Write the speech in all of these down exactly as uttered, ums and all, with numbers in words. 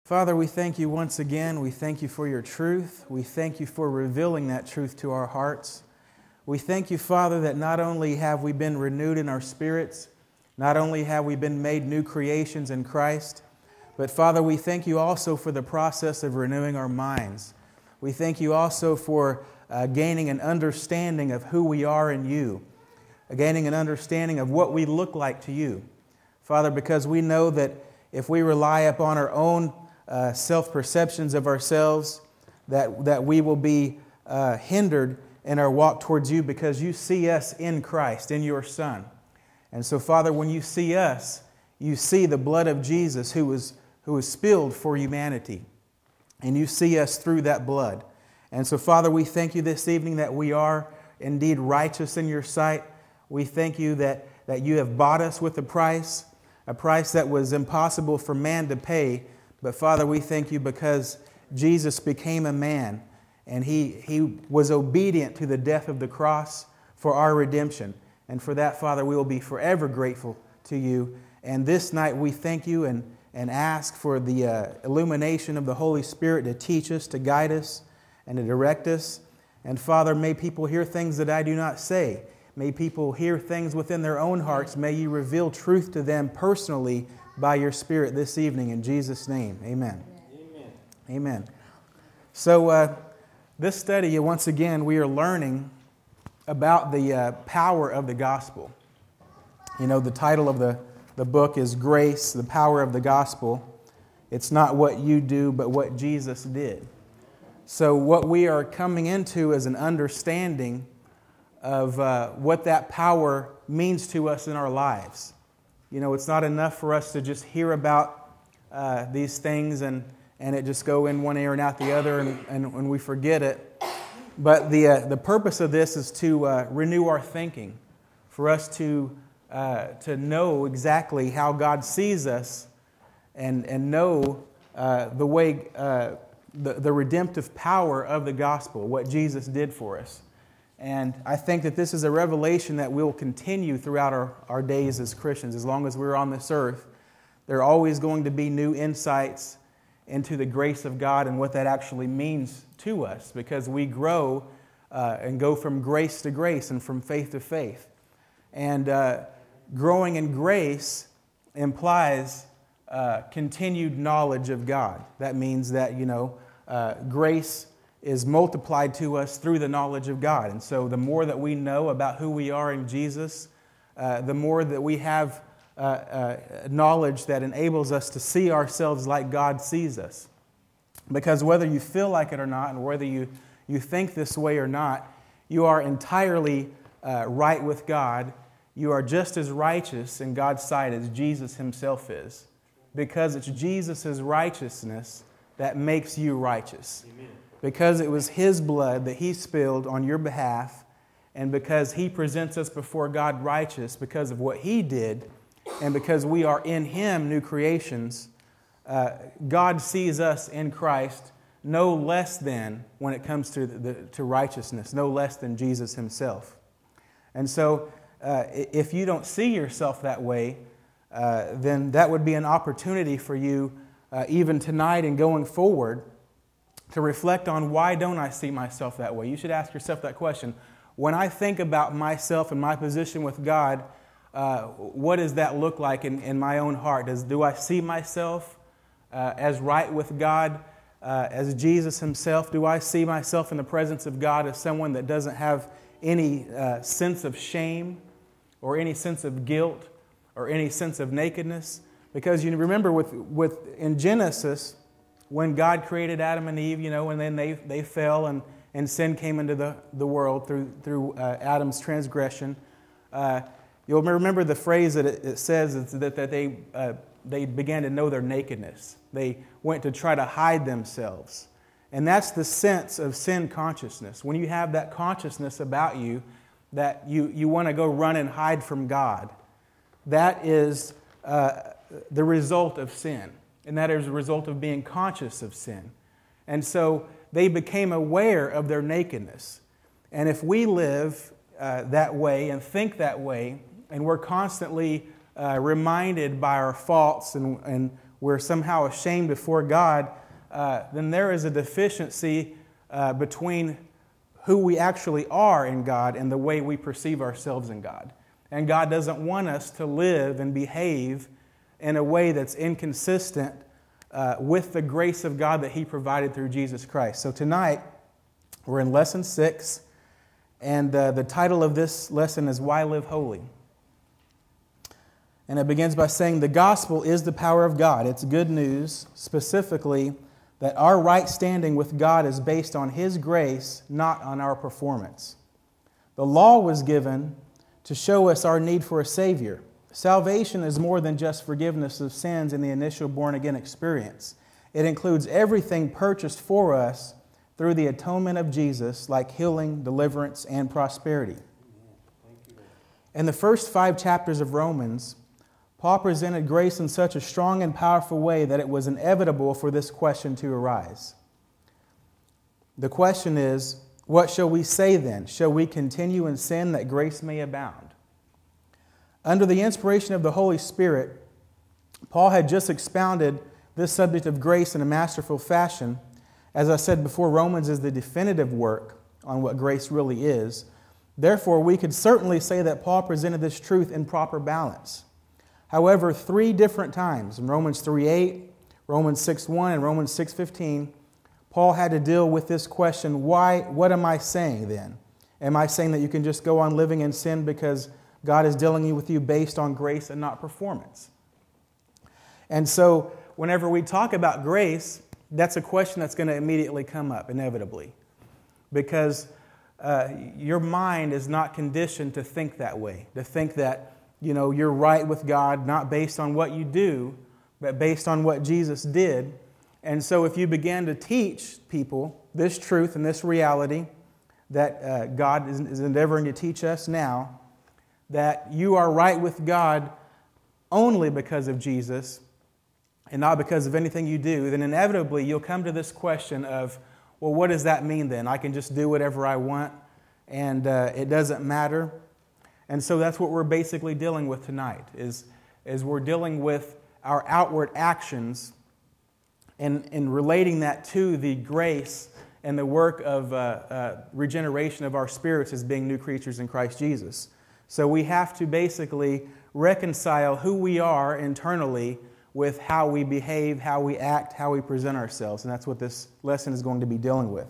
Father, we thank you once again. We thank you for your truth. We thank you for revealing that truth to our hearts. We thank you, Father, that not only have we been renewed in our spirits, not only have we been made new creations in Christ, but Father, we thank you also for the process of renewing our minds. We thank you also for uh, gaining an understanding of who we are in you, gaining an understanding of what we look like to you. Father, because we know that if we rely upon our own uh, self-perceptions of ourselves, that, that we will be uh, hindered in our walk towards you because you see us in Christ, in your Son. And so, Father, when you see us, you see the blood of Jesus who was, who was spilled for humanity. And you see us through that blood. And so, Father, we thank you this evening that we are indeed righteous in your sight. We thank you that, that you have bought us with a price, a price that was impossible for man to pay. But, Father, we thank you because Jesus became a man and he, he was obedient to the death of the cross for our redemption. And for that, Father, we will be forever grateful to you. And this night we thank you and, and ask for the uh, illumination of the Holy Spirit to teach us, to guide us, and to direct us. And Father, may people hear things that I do not say. May people hear things within their own hearts. May you reveal truth to them personally by your Spirit this evening. In Jesus' name, amen. Amen. Amen. So uh, this study, once again, we are learning about the uh, power of the gospel. You know, the title of the, the book is Grace, the Power of the Gospel. It's not what you do, but what Jesus did. So what we are coming into is an understanding of uh, what that power means to us in our lives. You know, it's not enough for us to just hear about uh, these things and, and it just go in one ear and out the other and, and, and we forget it. But the, uh, the purpose of this is to uh, renew our thinking, for us to, uh, to know exactly how God sees us and, and know uh, the way, uh, the, the redemptive power of the gospel, what Jesus did for us. And I think that this is a revelation that will continue throughout our, our days as Christians. As long as we're on this earth, there are always going to be new insights into the grace of God and what that actually means to us, because we grow uh, and go from grace to grace and from faith to faith. And uh, growing in grace implies uh, continued knowledge of God. That means that, you know, uh, grace is multiplied to us through the knowledge of God. And so the more that we know about who we are in Jesus, uh, the more that we have uh, uh, knowledge that enables us to see ourselves like God sees us. Because whether you feel like it or not, and whether you, you think this way or not, you are entirely uh, right with God. You are just as righteous in God's sight as Jesus himself is. Because it's Jesus' righteousness that makes you righteous. Amen. Because it was his blood that he spilled on your behalf, and because he presents us before God righteous because of what he did, and because we are in him new creations, uh, God sees us in Christ no less than, when it comes to, the, to righteousness, no less than Jesus himself. And so uh, if you don't see yourself that way, uh, then that would be an opportunity for you uh, even tonight and going forward to reflect on, why don't I see myself that way? You should ask yourself that question. When I think about myself and my position with God, uh, what does that look like in, in my own heart? Does, do I see myself uh, as right with God, uh, as Jesus himself? Do I see myself in the presence of God as someone that doesn't have any uh, sense of shame or any sense of guilt or any sense of nakedness? Because you remember with, with in Genesis, when God created Adam and Eve, you know, and then they, they fell and, and sin came into the, the world through, through uh, Adam's transgression. Uh, you'll remember the phrase that it, it says is that, that they, uh, they began to know their nakedness. They went to try to hide themselves. And that's the sense of sin consciousness. When you have that consciousness about you, that you, you want to go run and hide from God, that is uh, the result of sin. And that is a result of being conscious of sin. And so they became aware of their nakedness. And if we live uh, that way and think that way, and we're constantly uh, reminded by our faults and, and we're somehow ashamed before God, uh, then there is a deficiency uh, between who we actually are in God and the way we perceive ourselves in God. And God doesn't want us to live and behave in a way that's inconsistent uh, with the grace of God that He provided through Jesus Christ. So tonight, we're in lesson six, and uh, the title of this lesson is Why Live Holy? And it begins by saying the gospel is the power of God. It's good news, specifically, that our right standing with God is based on His grace, not on our performance. The law was given to show us our need for a Savior. Salvation is more than just forgiveness of sins in the initial born-again experience. It includes everything purchased for us through the atonement of Jesus, like healing, deliverance, and prosperity. In the first five chapters of Romans, Paul presented grace in such a strong and powerful way that it was inevitable for this question to arise. The question is, what shall we say then? Shall we continue in sin that grace may abound? Under the inspiration of the Holy Spirit, Paul had just expounded this subject of grace in a masterful fashion. As I said before, Romans is the definitive work on what grace really is. Therefore, we could certainly say that Paul presented this truth in proper balance. However, three different times, in Romans three eight, Romans six one, and Romans six fifteen, Paul had to deal with this question, why, what am I saying then? Am I saying that you can just go on living in sin because God is dealing with you based on grace and not performance? And so, whenever we talk about grace, that's a question that's going to immediately come up, inevitably. Because uh, your mind is not conditioned to think that way, to think that You know, you're right with God, not based on what you do, but based on what Jesus did. And so if you begin to teach people this truth and this reality that uh, God is, is endeavoring to teach us now, that you are right with God only because of Jesus and not because of anything you do, then inevitably you'll come to this question of, well, what does that mean then? I can just do whatever I want and uh, it doesn't matter. And so that's what we're basically dealing with tonight, is, is we're dealing with our outward actions and, and relating that to the grace and the work of uh, uh, regeneration of our spirits as being new creatures in Christ Jesus. So we have to basically reconcile who we are internally with how we behave, how we act, how we present ourselves. And that's what this lesson is going to be dealing with.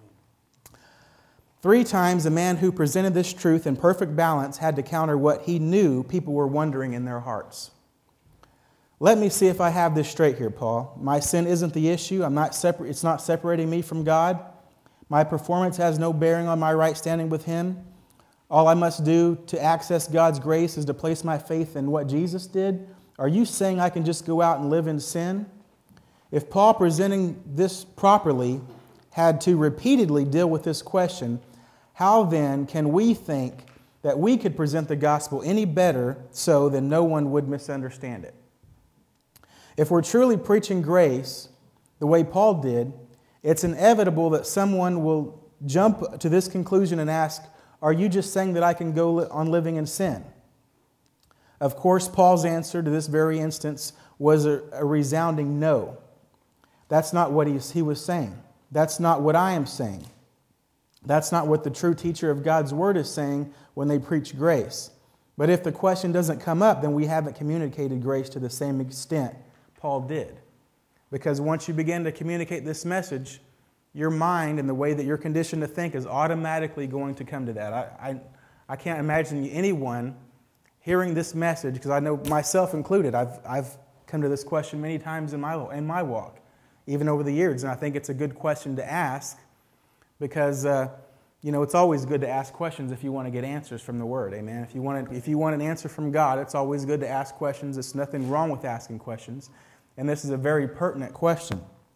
Three times a man who presented this truth in perfect balance had to counter what he knew people were wondering in their hearts. Let me see if I have this straight here, Paul. My sin isn't the issue. I'm not separ- it's not separating me from God. My performance has no bearing on my right standing with Him. All I must do to access God's grace is to place my faith in what Jesus did. Are you saying I can just go out and live in sin? If Paul, presenting this properly, had to repeatedly deal with this question, how then can we think that we could present the gospel any better so that no one would misunderstand it? If we're truly preaching grace the way Paul did, it's inevitable that someone will jump to this conclusion and ask, are you just saying that I can go on living in sin? Of course, Paul's answer to this very instance was a, a resounding no. That's not what he, he was saying. That's not what I am saying. That's not what the true teacher of God's Word is saying when they preach grace. But if the question doesn't come up, then we haven't communicated grace to the same extent Paul did. Because once you begin to communicate this message, your mind and the way that you're conditioned to think is automatically going to come to that. I, I, I can't imagine anyone hearing this message, because I know myself included, I've, I've come to this question many times in my, in my walk, even over the years. And I think it's a good question to ask. Because, uh, you know, it's always good to ask questions if you want to get answers from the Word, amen? If you want to, if you want an answer from God, it's always good to ask questions. There's nothing wrong with asking questions. And this is a very pertinent question.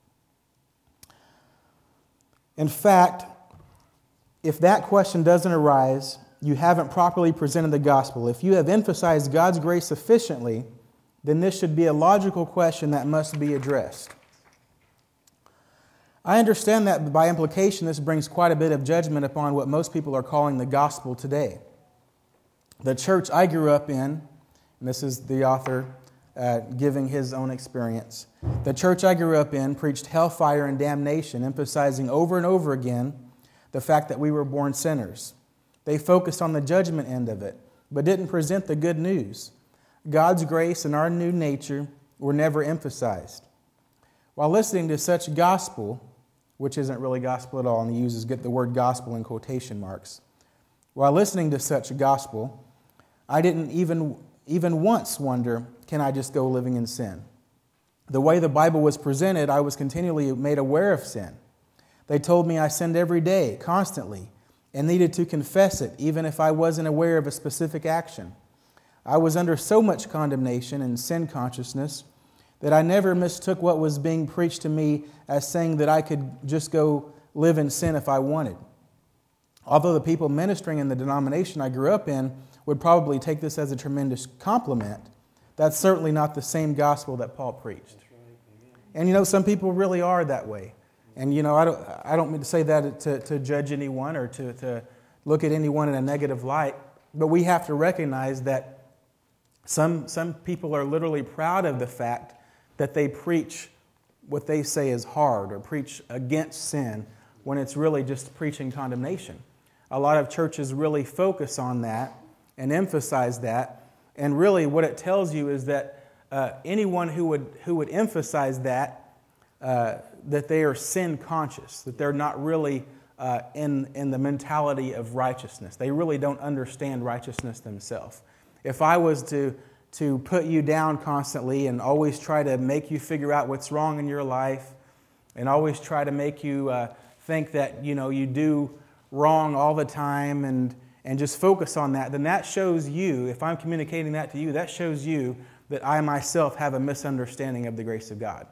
In fact, if that question doesn't arise, you haven't properly presented the gospel. If you have emphasized God's grace sufficiently, then this should be a logical question that must be addressed. I understand that by implication this brings quite a bit of judgment upon what most people are calling the gospel today. The church I grew up in, and this is the author uh, giving his own experience. The church I grew up in preached hellfire and damnation, emphasizing over and over again the fact that we were born sinners. They focused on the judgment end of it, but didn't present the good news. God's grace and our new nature were never emphasized. While listening to such gospel, which isn't really gospel at all, and he uses get the word gospel in quotation marks. While listening to such gospel, I didn't even, even once wonder, can I just go living in sin? The way the Bible was presented, I was continually made aware of sin. They told me I sinned every day, constantly, and needed to confess it, even if I wasn't aware of a specific action. I was under so much condemnation and sin consciousness that I never mistook what was being preached to me as saying that I could just go live in sin if I wanted. Although the people ministering in the denomination I grew up in would probably take this as a tremendous compliment, that's certainly not the same gospel that Paul preached. And you know, some people really are that way. And you know, I don't, I don't mean to say that to, to judge anyone or to, to look at anyone in a negative light, but we have to recognize that some, some people are literally proud of the fact that they preach what they say is hard or preach against sin when it's really just preaching condemnation. A lot of churches really focus on that and emphasize that, and really what it tells you is that uh, anyone who would who would emphasize that, uh, that they are sin conscious, that they're not really uh, in, in the mentality of righteousness. They really don't understand righteousness themselves. If I was to to put you down constantly and always try to make you figure out what's wrong in your life and always try to make you uh, think that, you know, you do wrong all the time and, and just focus on that, then that shows you, if I'm communicating that to you, that shows you that I myself have a misunderstanding of the grace of God.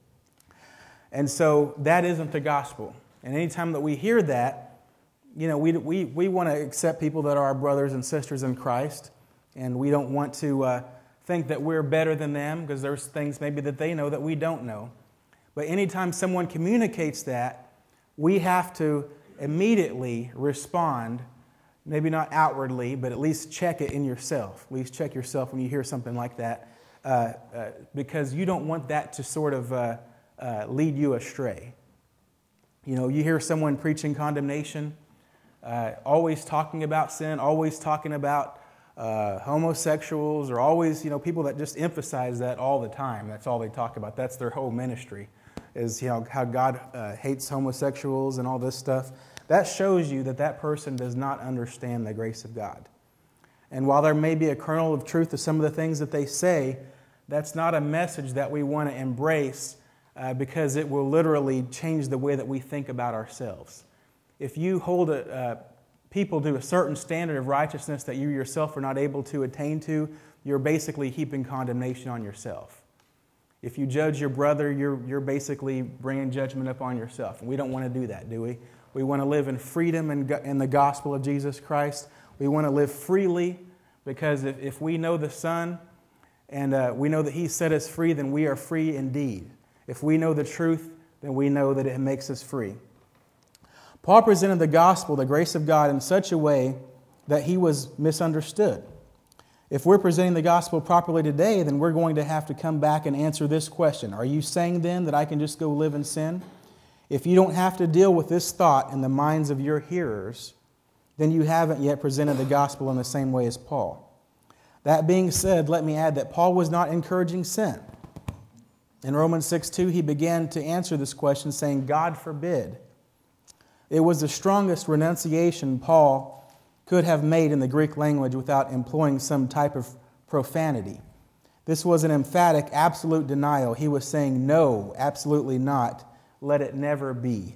And so that isn't the gospel. And anytime that we hear that, you know, we, we, we want to accept people that are our brothers and sisters in Christ. And we don't want to uh, think that we're better than them because there's things maybe that they know that we don't know. But anytime someone communicates that, we have to immediately respond, maybe not outwardly, but at least check it in yourself. At least check yourself when you hear something like that, uh, uh, because you don't want that to sort of uh, uh, lead you astray. You know, you hear someone preaching condemnation, uh, always talking about sin, always talking about Uh, homosexuals, or always, you know, people that just emphasize that all the time. That's all they talk about. That's their whole ministry, is, you know, how God uh, hates homosexuals and all this stuff. That shows you that that person does not understand the grace of God. And while there may be a kernel of truth to some of the things that they say, that's not a message that we want to embrace uh, because it will literally change the way that we think about ourselves. If you hold a uh, people to a certain standard of righteousness that you yourself are not able to attain to, you're basically heaping condemnation on yourself. If you judge your brother, you're, you're basically bringing judgment upon yourself. And we don't want to do that, do we? We want to live in freedom in, in the gospel of Jesus Christ. We want to live freely because if, if we know the Son and uh, we know that He set us free, then we are free indeed. If we know the truth, then we know that it makes us free. Paul presented the gospel, the grace of God, in such a way that he was misunderstood. If we're presenting the gospel properly today, then we're going to have to come back and answer this question. Are you saying then that I can just go live in sin? If you don't have to deal with this thought in the minds of your hearers, then you haven't yet presented the gospel in the same way as Paul. That being said, let me add that Paul was not encouraging sin. In Romans six two, he began to answer this question saying, God forbid. It was the strongest renunciation Paul could have made in the Greek language without employing some type of profanity. This was an emphatic, absolute denial. He was saying, no, absolutely not. Let it never be.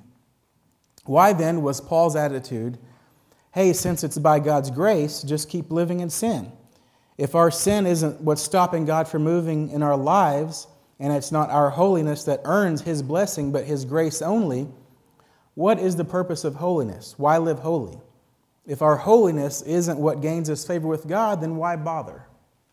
Why then was Paul's attitude, hey, since it's by God's grace, just keep living in sin? If our sin isn't what's stopping God from moving in our lives, and it's not our holiness that earns His blessing, but His grace only, what is the purpose of holiness? Why live holy? If our holiness isn't what gains us favor with God, then why bother?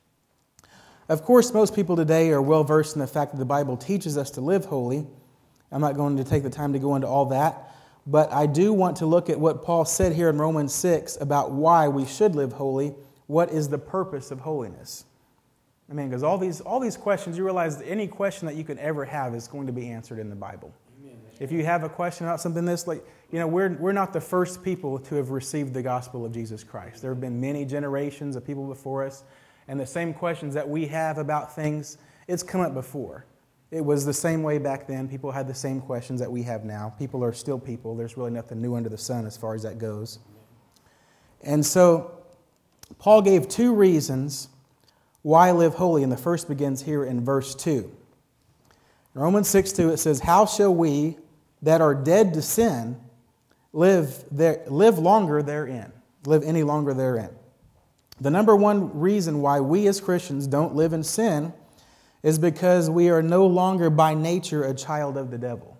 Of course, most people today are well versed in the fact that the Bible teaches us to live holy. I'm not going to take the time to go into all that, but I do want to look at what Paul said here in Romans six about why we should live holy. What is the purpose of holiness? I mean, because all these, all these questions, you realize that any question that you could ever have is going to be answered in the Bible. Amen. If you have a question about something this, like, you know, we're, we're not the first people to have received the gospel of Jesus Christ. There have been many generations of people before us, and the same questions that we have about things, it's come up before. It was the same way back then. People had the same questions that we have now. People are still people. There's really nothing new under the sun as far as that goes. And so, Paul gave two reasons why live holy, and the first begins here in verse two. In Romans six two, it says, "How shall we that are dead to sin live there, live longer therein, live any longer therein?" The number one reason why we as Christians don't live in sin is because we are no longer by nature a child of the devil.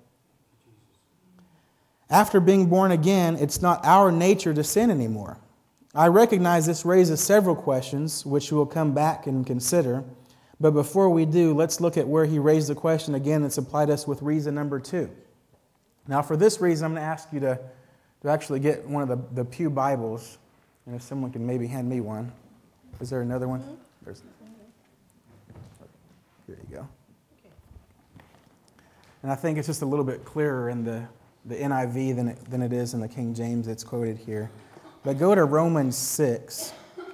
After being born again, it's not our nature to sin anymore. I recognize this raises several questions, which we'll come back and consider. But before we do, let's look at where he raised the question again and supplied us with reason number two. Now, for this reason, I'm going to ask you to, to actually get one of the, the Pew Bibles. And if someone can maybe hand me one. Is there another one? There's, here you go. And I think it's just a little bit clearer in the, the N I V than it, than it is in the King James that's quoted here. But go to Romans six.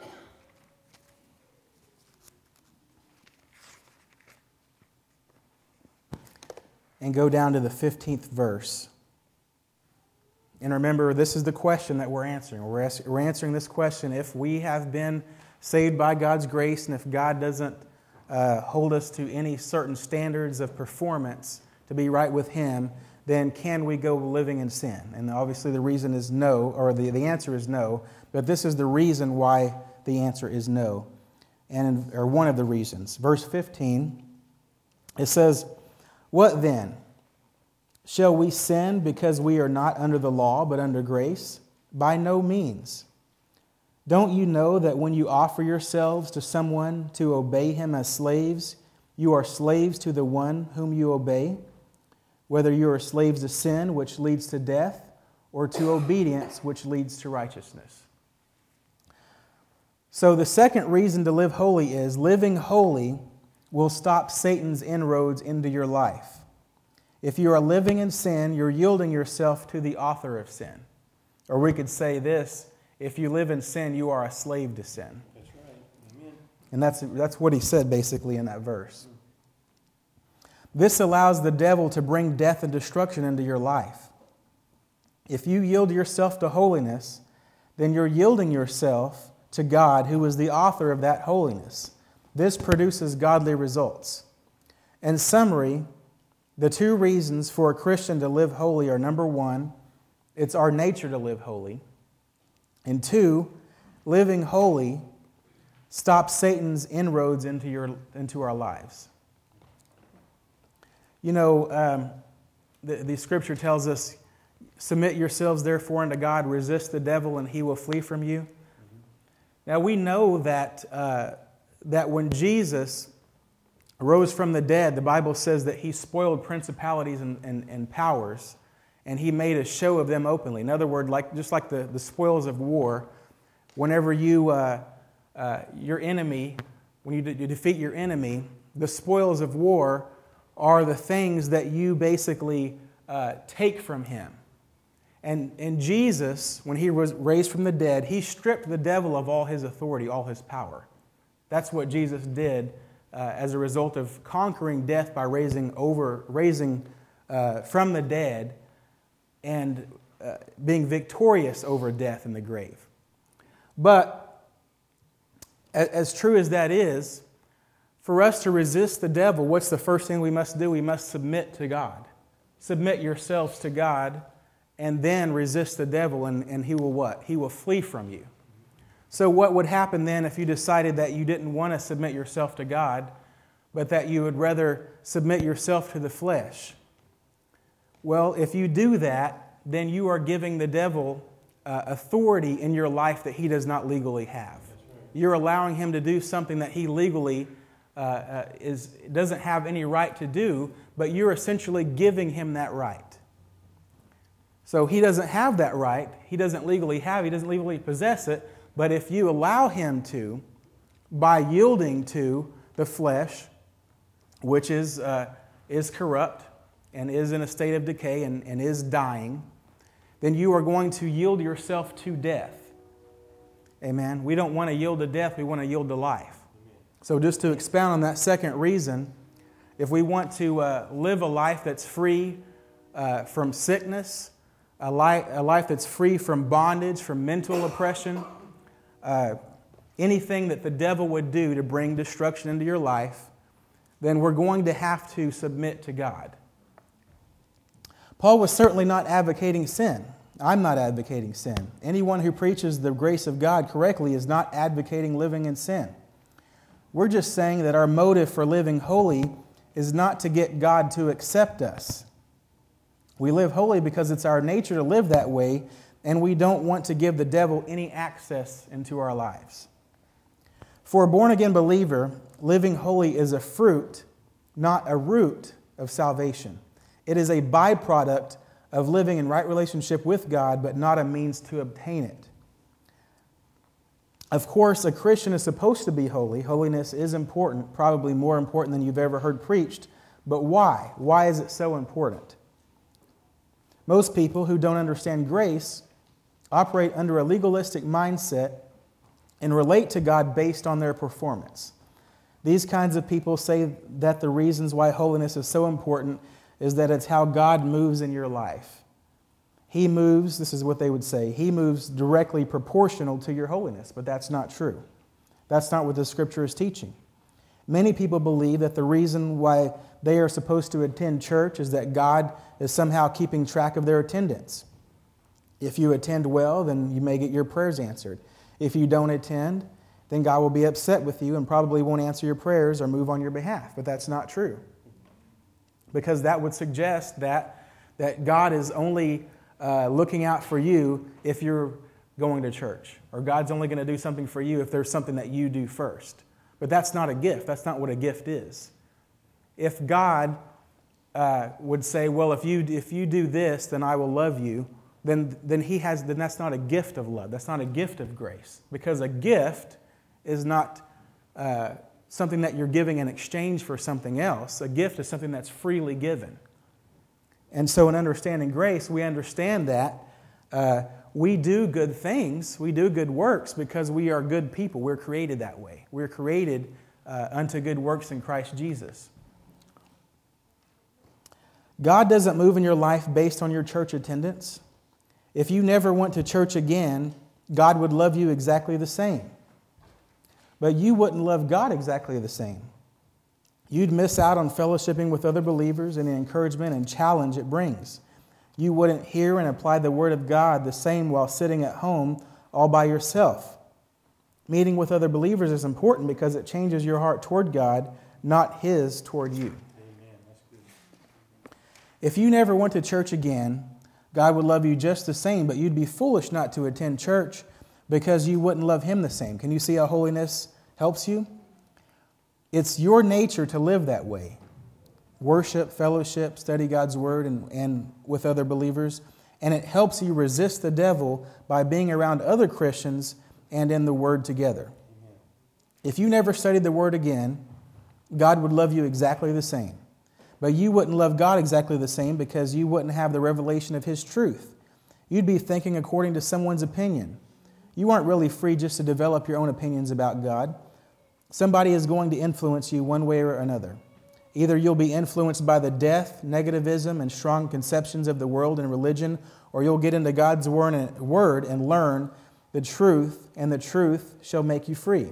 And go down to the fifteenth verse. And remember, this is the question that we're answering. We're, as- we're answering this question if we have been saved by God's grace and if God doesn't uh, hold us to any certain standards of performance to be right with Him, then can we go living in sin? And obviously the reason is no, or the, the answer is no, but this is the reason why the answer is no, and or one of the reasons. Verse fifteen, it says, "What then? Shall we sin because we are not under the law but under grace? By no means. Don't you know that when you offer yourselves to someone to obey him as slaves, you are slaves to the one whom you obey? Whether you are slaves to sin, which leads to death, or to obedience, which leads to righteousness." So the second reason to live holy is living holy will stop Satan's inroads into your life. If you are living in sin, you're yielding yourself to the author of sin. Or we could say this, if you live in sin, you are a slave to sin. That's right. Amen. And that's, that's what he said basically in that verse. This allows the devil to bring death and destruction into your life. If you yield yourself to holiness, then you're yielding yourself to God, who is the author of that holiness. This produces godly results. In summary, the two reasons for a Christian to live holy are, number one, it's our nature to live holy. And two, living holy stops Satan's inroads into your into our lives. You know, um, the, the Scripture tells us, "Submit yourselves therefore unto God, resist the devil, and he will flee from you." Mm-hmm. Now we know that uh, that when Jesus rose from the dead, the Bible says that he spoiled principalities and, and, and powers, and he made a show of them openly. In other words, like just like the, the spoils of war, whenever you uh, uh, your enemy, when you, de- you defeat your enemy, the spoils of war are the things that you basically uh, take from him. And, and Jesus, when he was raised from the dead, he stripped the devil of all his authority, all his power. That's what Jesus did uh, as a result of conquering death by raising over, raising uh, from the dead and uh, being victorious over death and the grave. But as, as true as that is, for us to resist the devil, what's the first thing we must do? We must submit to God. Submit yourselves to God, and then resist the devil, and, and he will what? He will flee from you. So what would happen then if you decided that you didn't want to submit yourself to God, but that you would rather submit yourself to the flesh? Well, if you do that, then you are giving the devil uh, authority in your life that he does not legally have. You're allowing him to do something that he legally uh, uh, is doesn't have any right to do, but you're essentially giving him that right. So he doesn't have that right. He doesn't legally have, he doesn't legally possess it. But if you allow him to, by yielding to the flesh, which is, uh, is corrupt and is in a state of decay and, and is dying, then you are going to yield yourself to death. Amen. We don't want to yield to death, we want to yield to life. So just to expound on that second reason, if we want to uh, live a life that's free uh, from sickness, a life, a life that's free from bondage, from mental oppression, uh, anything that the devil would do to bring destruction into your life, then we're going to have to submit to God. Paul was certainly not advocating sin. I'm not advocating sin. Anyone who preaches the grace of God correctly is not advocating living in sin. We're just saying that our motive for living holy is not to get God to accept us. We live holy because it's our nature to live that way, and we don't want to give the devil any access into our lives. For a born-again believer, living holy is a fruit, not a root of salvation. It is a byproduct of living in right relationship with God, but not a means to obtain it. Of course, a Christian is supposed to be holy. Holiness is important, probably more important than you've ever heard preached. But why? Why is it so important? Most people who don't understand grace operate under a legalistic mindset and relate to God based on their performance. These kinds of people say that the reasons why holiness is so important is that it's how God moves in your life. He moves, this is what they would say, He moves directly proportional to your holiness, but that's not true. That's not what the Scripture is teaching. Many people believe that the reason why they are supposed to attend church is that God is somehow keeping track of their attendance. If you attend well, then you may get your prayers answered. If you don't attend, then God will be upset with you and probably won't answer your prayers or move on your behalf. But that's not true. Because that would suggest that, that God is only uh, looking out for you if you're going to church. Or God's only going to do something for you if there's something that you do first. But that's not a gift. That's not what a gift is. If God uh, would say, well, if you if you do this, then I will love you, then then he has then that's not a gift of love. That's not a gift of grace. Because a gift is not uh, something that you're giving in exchange for something else. A gift is something that's freely given. And so in understanding grace, we understand that uh, we do good things, we do good works because we are good people. We're created that way. We're created uh, unto good works in Christ Jesus. God doesn't move in your life based on your church attendance. If you never went to church again, God would love you exactly the same. But you wouldn't love God exactly the same. You'd miss out on fellowshipping with other believers and the encouragement and challenge it brings. You wouldn't hear and apply the Word of God the same while sitting at home all by yourself. Meeting with other believers is important because it changes your heart toward God, not His toward you. Amen. That's good. If you never went to church again, God would love you just the same, but you'd be foolish not to attend church because you wouldn't love Him the same. Can you see how holiness helps you? It's your nature to live that way. Worship, fellowship, study God's Word and, and with other believers. And it helps you resist the devil by being around other Christians and in the Word together. If you never studied the Word again, God would love you exactly the same. But you wouldn't love God exactly the same because you wouldn't have the revelation of His truth. You'd be thinking according to someone's opinion. You aren't really free just to develop your own opinions about God. Somebody is going to influence you one way or another. Either you'll be influenced by the death, negativism, and strong conceptions of the world and religion, or you'll get into God's word and learn the truth, and the truth shall make you free.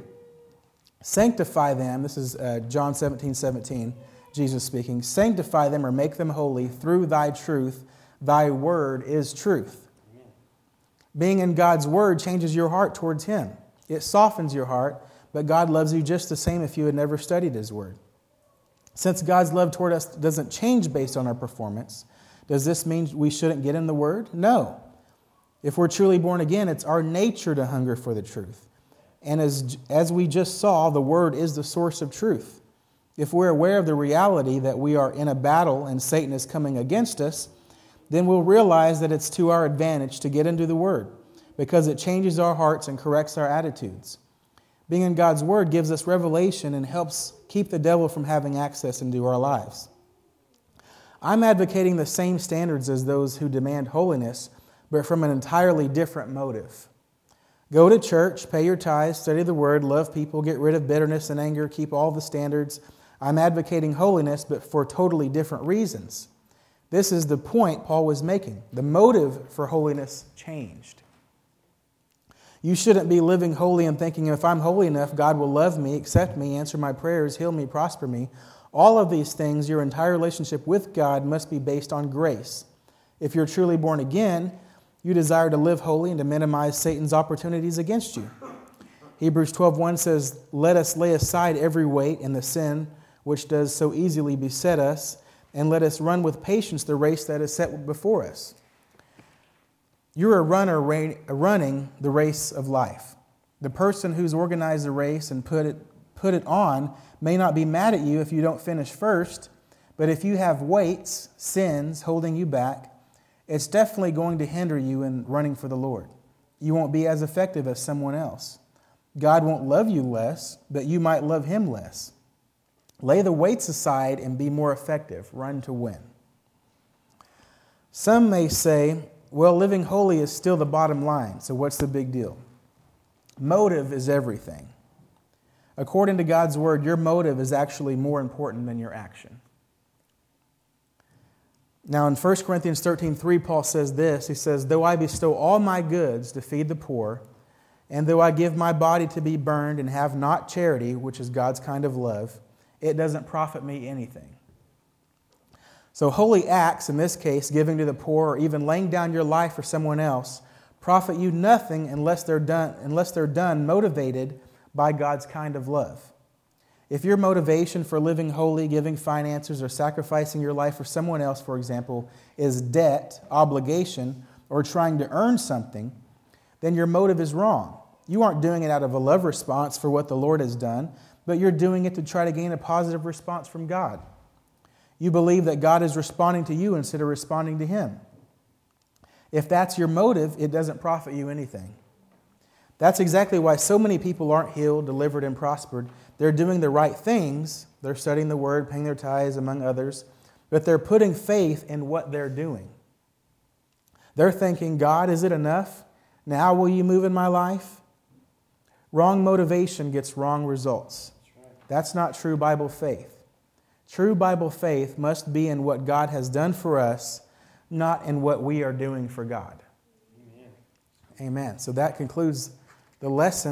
Sanctify them, this is uh, John seventeen seventeen, Jesus speaking, sanctify them or make them holy through thy truth. Thy word is truth. Amen. Being in God's word changes your heart towards Him. It softens your heart. But God loves you just the same if you had never studied His Word. Since God's love toward us doesn't change based on our performance, does this mean we shouldn't get in the Word? No. If we're truly born again, it's our nature to hunger for the truth. And as, as we just saw, the Word is the source of truth. If we're aware of the reality that we are in a battle and Satan is coming against us, then we'll realize that it's to our advantage to get into the Word because it changes our hearts and corrects our attitudes. Being in God's Word gives us revelation and helps keep the devil from having access into our lives. I'm advocating the same standards as those who demand holiness, but from an entirely different motive. Go to church, pay your tithes, study the Word, love people, get rid of bitterness and anger, keep all the standards. I'm advocating holiness, but for totally different reasons. This is the point Paul was making. The motive for holiness changed. You shouldn't be living holy and thinking, if I'm holy enough, God will love me, accept me, answer my prayers, heal me, prosper me. All of these things, your entire relationship with God must be based on grace. If you're truly born again, you desire to live holy and to minimize Satan's opportunities against you. Hebrews twelve one says, let us lay aside every weight and the sin which does so easily beset us, and let us run with patience the race that is set before us. You're a runner running the race of life. The person who's organized the race and put it, put it on may not be mad at you if you don't finish first, but if you have weights, sins holding you back, it's definitely going to hinder you in running for the Lord. You won't be as effective as someone else. God won't love you less, but you might love Him less. Lay the weights aside and be more effective. Run to win. Some may say, well, living holy is still the bottom line, so what's the big deal? Motive is everything. According to God's Word, your motive is actually more important than your action. Now in First Corinthians thirteen three, Paul says this. He says, though I bestow all my goods to feed the poor, and though I give my body to be burned and have not charity, which is God's kind of love, it doesn't profit me anything. So holy acts, in this case, giving to the poor or even laying down your life for someone else, profit you nothing unless they're done, unless they're done motivated by God's kind of love. If your motivation for living holy, giving finances, or sacrificing your life for someone else, for example, is debt, obligation, or trying to earn something, then your motive is wrong. You aren't doing it out of a love response for what the Lord has done, but you're doing it to try to gain a positive response from God. You believe that God is responding to you instead of responding to Him. If that's your motive, it doesn't profit you anything. That's exactly why so many people aren't healed, delivered, and prospered. They're doing the right things. They're studying the Word, paying their tithes, among others. But they're putting faith in what they're doing. They're thinking, God, is it enough? Now will you move in my life? Wrong motivation gets wrong results. That's not true Bible faith. True Bible faith must be in what God has done for us, not in what we are doing for God. Amen. Amen. So that concludes the lesson.